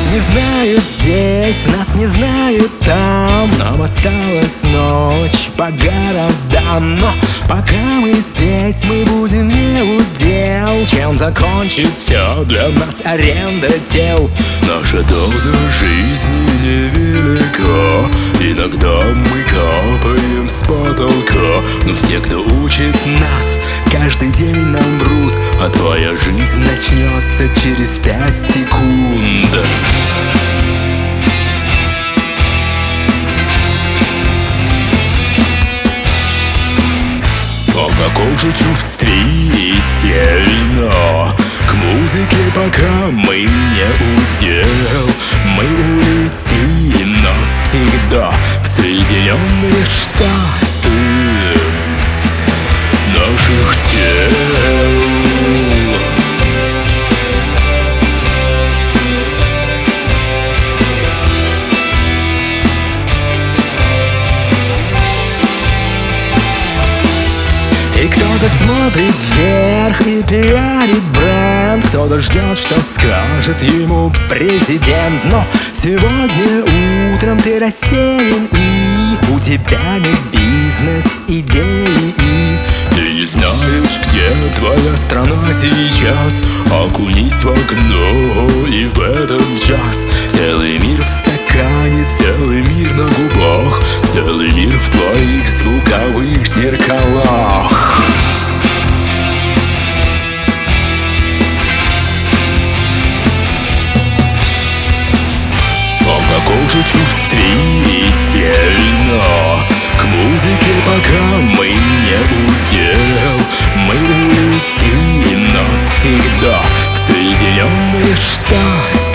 не знают здесь, нас не знают там. Нам осталась ночь по городам. Но пока мы здесь, мы будем не удел. Чем закончится для нас аренда тел? Наша доза жизни невелика. Иногда мы капаем с потолка. Но все, кто учит нас, каждый день нам врут. А твоя жизнь начнется через 5 секунд. О, каком же чувствительно к музыке пока мы не удел. Мы улетим навсегда в Соединенные Штаты наших тел. И кто-то смотрит вверх и пиарит бренд. Кто-то ждет, что скажет ему президент. Но сегодня утром ты рассеян, и у тебя нет бизнес-идеи. Ты не знаешь, где твоя страна сейчас. Окунись в окно и в этот час. Целый мир в стакане, целый мир на губах, целый мир в твоих звуковых зеркалах. О, каком же чувствительно к музыке пока мы не удел. Мы улетим навсегда в Соединенные Штаты